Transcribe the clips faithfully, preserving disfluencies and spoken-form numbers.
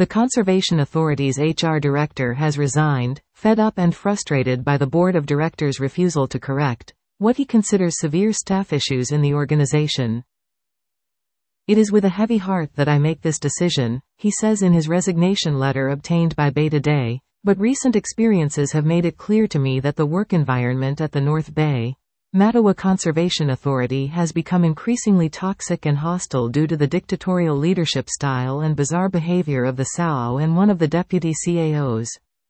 The Conservation Authority's H R director has resigned, fed up and frustrated by the board of directors' refusal to correct what he considers severe staff issues in the organization. "It is with a heavy heart that I make this decision," he says in his resignation letter obtained by Bay Today, "but recent experiences have made it clear to me that the work environment at the North Bay Mattawa Conservation Authority has become increasingly toxic and hostile due to the dictatorial leadership style and bizarre behavior of the S A O and one of the deputy C A Os.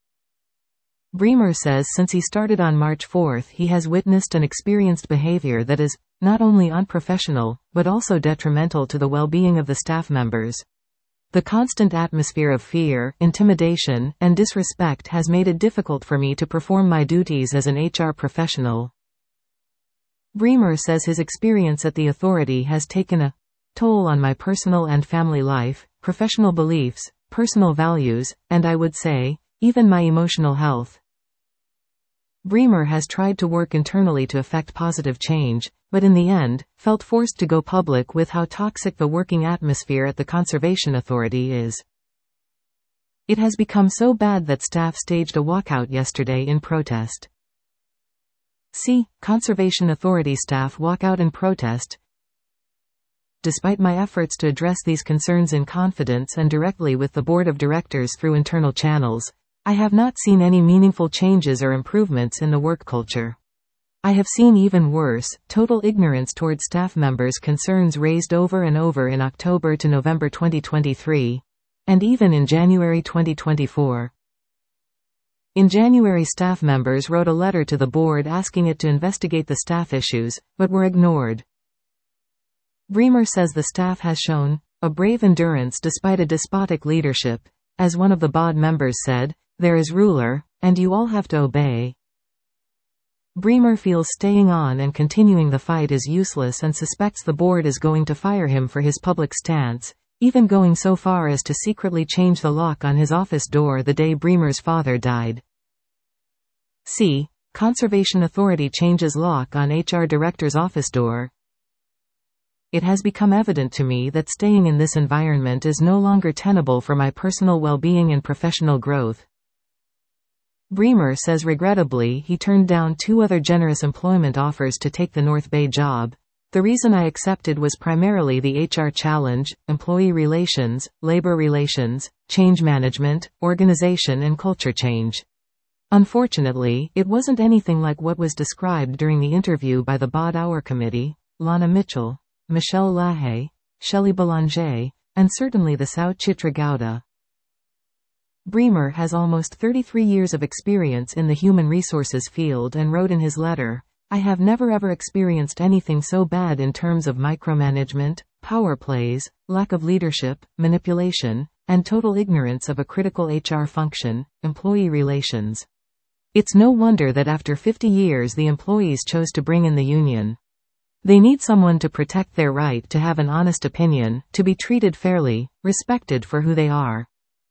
Bremer says since he started on March fourth he has witnessed and experienced behavior that is not only unprofessional, but also detrimental to the well-being of the staff members. The constant atmosphere of fear, intimidation, and disrespect has made it difficult for me to perform my duties as an H R professional." Bremer says his experience at the authority has taken a toll on my personal and family life, professional beliefs, personal values, and I would say, even my emotional health. Bremer has tried to work internally to effect positive change, but in the end, felt forced to go public with how toxic the working atmosphere at the Conservation Authority is. It has become so bad that staff staged a walkout yesterday in protest. See, Conservation Authority staff walk out in protest. Despite my efforts to address these concerns in confidence and directly with the board of directors through internal channels, I have not seen any meaningful changes or improvements in the work culture. I have seen even worse, total ignorance toward staff members' concerns raised over and over in October to November twenty twenty-three, and even in January twenty twenty-four. In January, staff members wrote a letter to the board asking it to investigate the staff issues, but were ignored. Bremer says the staff has shown a brave endurance despite a despotic leadership. As one of the board members said, "There is ruler, and you all have to obey." Bremer feels staying on and continuing the fight is useless and suspects the board is going to fire him for his public stance, even going so far as to secretly change the lock on his office door the day Bremer's father died. See, Conservation Authority changes lock on H R director's office door. It has become evident to me that staying in this environment is no longer tenable for my personal well-being and professional growth. Bremer says regrettably he turned down two other generous employment offers to take the North Bay job. "The reason I accepted was primarily the H R challenge, employee relations, labor relations, change management, organization and culture change. Unfortunately, it wasn't anything like what was described during the interview by the Bod Hour Committee, Lana Mitchell, Michelle Lahaye, Shelley Belanger, and certainly the Sao Chitra Gowda." Bremer has almost thirty-three years of experience in the human resources field and wrote in his letter, "I have never ever experienced anything so bad in terms of micromanagement, power plays, lack of leadership, manipulation, and total ignorance of a critical H R function, employee relations. It's no wonder that after fifty years the employees chose to bring in the union. They need someone to protect their right to have an honest opinion, to be treated fairly, respected for who they are."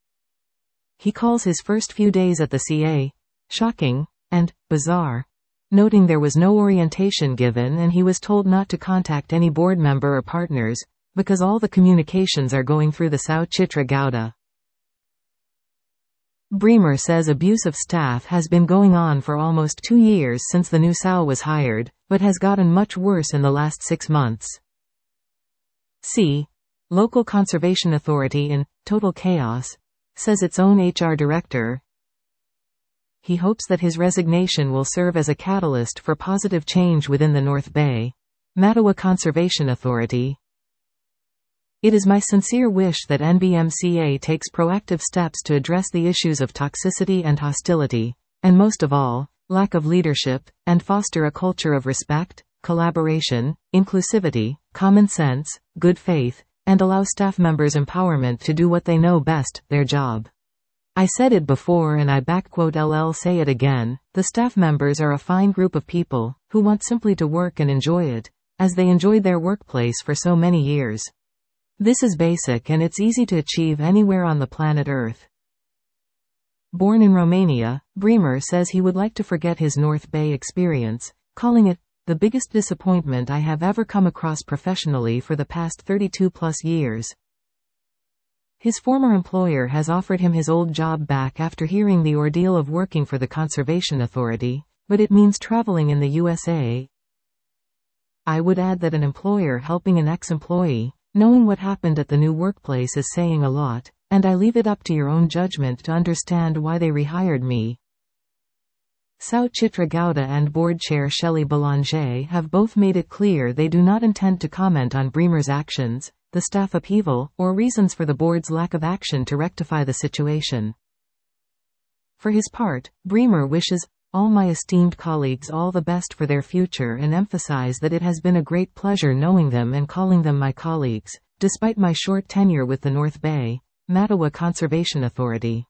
He calls his first few days at the C A shocking and bizarre, noting there was no orientation given and he was told not to contact any board member or partners, because all the communications are going through the Sao Chitra Gowda. Bremer says abuse of staff has been going on for almost two years since the new S A O was hired, but has gotten much worse in the last six months. See, Local Conservation Authority in total chaos, says its own H R director. He hopes that his resignation will serve as a catalyst for positive change within the North Bay Mattawa Conservation Authority. "It is my sincere wish that N B M C A takes proactive steps to address the issues of toxicity and hostility, and most of all, lack of leadership, and foster a culture of respect, collaboration, inclusivity, common sense, good faith, and allow staff members empowerment to do what they know best, their job. I said it before and I backquote L L say it again, the staff members are a fine group of people, who want simply to work and enjoy it, as they enjoyed their workplace for so many years. This is basic and it's easy to achieve anywhere on the planet Earth." Born in Romania, Bremer says he would like to forget his North Bay experience, calling it the biggest disappointment I have ever come across professionally for the past thirty-two plus years. His former employer has offered him his old job back after hearing the ordeal of working for the Conservation Authority, but it means traveling in the U S A. I would add that an employer helping an ex-employee, knowing what happened at the new workplace is saying a lot, and I leave it up to your own judgment to understand why they rehired me. Sau Chitra Gowda and board chair Shelley Belanger have both made it clear they do not intend to comment on Bremer's actions, the staff upheaval, or reasons for the board's lack of action to rectify the situation. For his part, Bremer wishes all my esteemed colleagues all the best for their future and emphasize that it has been a great pleasure knowing them and calling them my colleagues, despite my short tenure with the North Bay, Mattawa Conservation Authority.